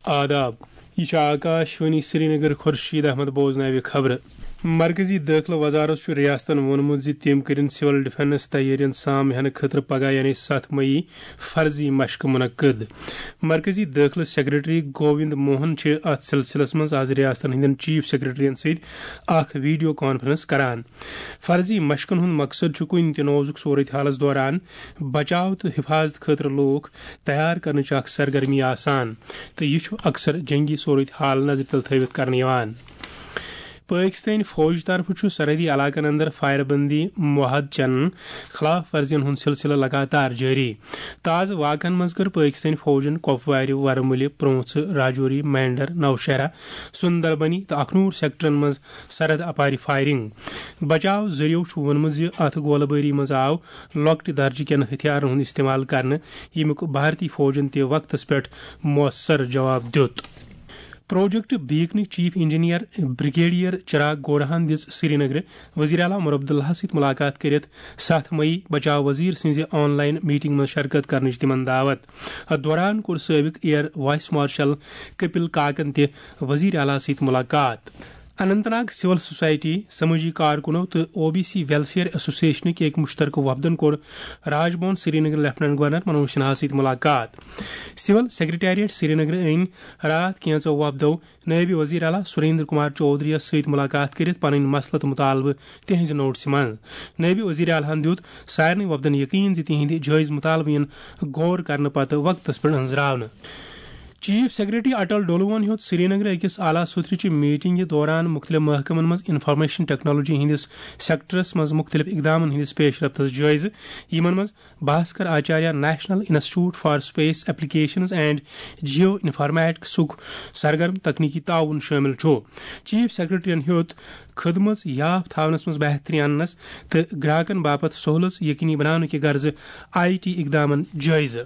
آداب یہ آکاشوانی سری نگر خورشید احمد بوزناوِ خبر مرکزی داخلہ وزارت ریاستن وونمت زِ تم کرن سول ڈیفنس تیارین سام ہینہ خطر پگہ یعنی 7 مئی فرضی مشق منعقد مرکزی داخلہ سیکرٹری گووند موہن ات سلسلس مز آز ریاستن ہندین چیف سیکرٹرین ست اخ ویڈیو کانفرنس کران فرضی مشقن ہند مقصد کن تہ نوزک صورت حالس دوران بچاؤ تو حفاظت خاطر لوگ تیار کرنچ اخ سرگرمی آسان تو یہ اکثر جنگی صورت حال نظر تل تھوت کرنے یوان پاکستانی فوج طرف سرحدی علاقن اندر فائر بندی معاہد چن خلاف ورزین ہند سلسلہ لگاتار جاری تازہ واقعن مز کر پاکستانی فوجن کپوار ورمل پرونچ راجوری مینڈر نوشہرہ سندربنی تو اخنور سیکٹرن مز سرحد اپاری فائرنگ بچاؤ ذریعہ وونمت ات گولہ باری مز آو لۄکٹہِ درجہ کین ہتھیارن ہند استعمال کرنے یمیک بھارتی فوجن تہ وقتس پہ مؤثر جواب دیت پروجیکٹ بیکنک چیف انجینئر بریگیڈیئر چراغ گوڑہان دِژ سری نگر وزیر اعلیٰ عمر عبداللہ ست ملاقات کرت 7 مئی بچاؤ وزیر سنز آن لائن میٹنگ میں شرکت کرنچ تمن دعوت ات دوران کور سابق ایئر وائس مارشل کپل کاکن تہ وزیر اعلیٰ ست ملاقات اننت ناگ سول سوسائٹی سماجی کارکنوں تو O B C welfare association کے ایک مشترکہ وفدن کور Raj Bhavan Srinagar lieutenant governor Manoj Sinha ست ملاقات سول سیکریٹریٹ سری نگر این رات کینچو وفدو نائب وزیر اعلیٰ سریندر کمار چودھری ست ملاقات کرت پن مسلہ تو مطالبہ تہذ نوٹس من نائب وزیر اعلیٰ دِیُت سارنی وفدن یقین تہند جائز مطالبہ غور کرنے پتہ وقتس پہ انزراونہ چیف سیکرٹری اٹل ڈولوون ہیوت سری نگر اکس اعلیٰ صدرچہ میٹنگ دوران مختلف محکمن مز انفارمیشن ٹیکنالوجی ہندس سیکٹرس مز مختلف اقدامن ہندس پیش رفتس جائزہ یمن مز Bhaskar Acharya National Institute for Space Applications and Geo انفارمیٹکسک سرگرم تکنیکی تعاون شامل چیف سیکرٹری ہیوت خدمت یاف تھونس مز بہتری انس تو گراہکن باپت سہولت یقینی بنانے کے غرض آئی ٹی اقدامن جائزہ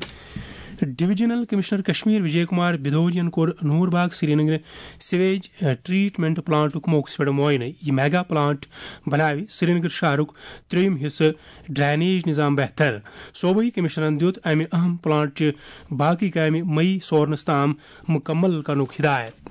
ڈویژنل کمشنر کشمیر وجے کمار بدورین کور Noor Bagh Srinagar sewage treatment plant موقع پہ معائنہ یہ میگا پلانٹ بناوِ سری نگر شہرک 3 حصہ ڈرینیج نظام بہتر صوبائی کمشنرن دیت امہ اہم پلانٹ چہ باقی کامہ مئی سورنس تام مکمل کرنک ہدایت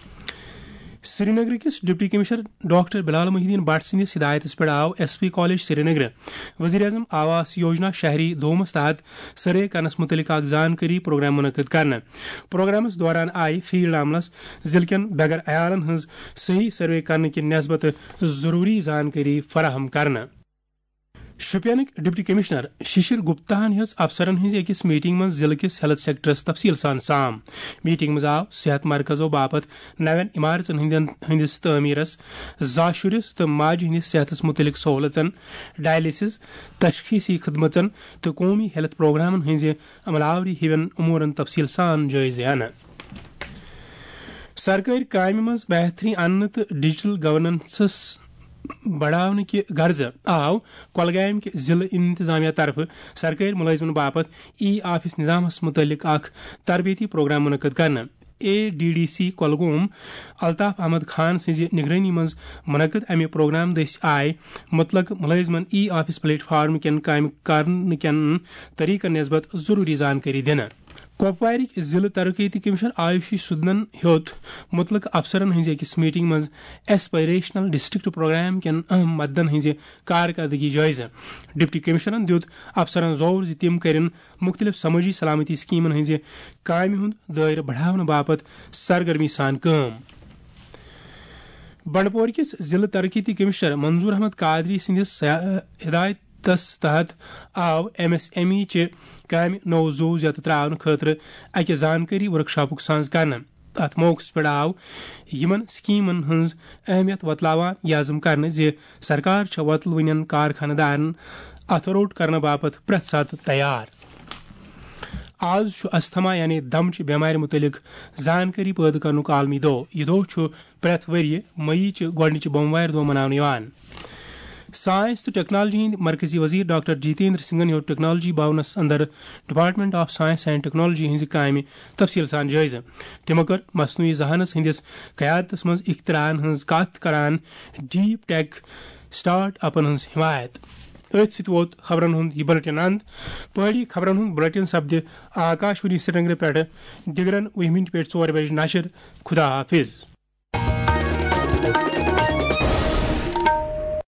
سری نگر کس deputy commissioner doctor Bilal Mohi Uddin Bhat سندس ہدایتس پہ آو S P college Srinagar وزیر اعظم آواس یوجنا شہری دومس تحت سرے کرنس متعلق اخ زانکاری پروگرام منعقد کرنا پروگرامس دوران آئی فیلڈ عملس ضلع کین بغیر عیالن ہز صحیح سروے کرنے کی نسبت ضروری زانکاری فراہم کرنا شوپینک ڈپٹی کمشنر ششر گپتاہن ہز افسرن ہز اکس میٹنگ من ضلع کس ہیلتھ سیکٹرس تفصیل سان سام میٹنگ مز آو صحت مرکزو باپت نوین عمارتن ہندس تعمیرس زا شرس تو ماجہ ہندس صحتس متعلق سہولتن ڈائلسس تشخیصی خدمتن تو قومی ہیلتھ پروگرامن ہز عملاوری ہیوین امورن تفصیل سان جائزہ انہ سرکاری کامہ مز بہتری انہ تو ڈیجیٹل گورننسس بڑھانے کی غرض آو کولگام کے ضلع انتظامیہ طرف سرکاری ملازمن باپت ای آفس نظامس متعلق اخ تربیتی پروگرام منعقد کرنا ADDC کولگوم الطاف احمد خان سز نگرانی مز منعقد امہ پروگرام دس آئی مطلق ملازمن ای آفس پلیٹ فارم کن کام کرنے کن طریقہ نسبت ضروری زانکاری دینا کپوارک ضلع ترقیتی کمشنر آیوشی سدنن ہیوت متعلق افسرن ہز اکس میٹنگ مز ایسپائریشنل ڈسٹرکٹ پروگرام کین اہم مدن ہز کارکردگی جائزہ ڈپٹی کمشنرن دیت افسرن زور تم کرن مختلف سماجی سلامتی سکیمن ہز کامہ ہند دائرہ بڑھانے باپت سرگرمی سان کام بنڈپور کس ضلع ترقیتی کمشنر منظور احمد قادری سندس ہدایت تحت آو MSME چہ کام نو زو زیادہ تراؤن خاطر اکہ زانکاری ورکشاپک سانز کرنا ات موقع پہ آو یمن سکیمن ہز اہمیت وتلاوان یہ عزم کرنے زِ سرکار چھ وتل ونین کارخانہ دارن ات روٹ کرنے باپت پرت سات تیار آز استھما یعنی دمچہ بیمار متعلق زانکاری پید کرنک عالمی دۄہ یہ دۄہ پرٛٮ۪تھ ؤریہِ مئی چہ گۄڈنِچہِ بوموارِ دۄہ مناونہٕ یوان سائنس تو ٹیکنالوجی ہند مرکزی وزیر ڈاکٹر جتیندر سنگھن ہیوت ٹیکنالوجی بھونس اندر Department of Science and Technology ہز کامہ تفصیل سان جائزہ تمو کر مصنوعی ذہانس ہندس قیادتس مز اختراعن ہز کت کران ڈیپ ٹیک سٹارٹ اپن ہز حمایت ست ووت خبرن ہند یہ بلٹن اند پہاڑی خبرن ہند بلٹن سپد آکاشوانی سری نگر پہ دگرن 20 منٹ پہ 4 بجے نشر. خدا حافظ.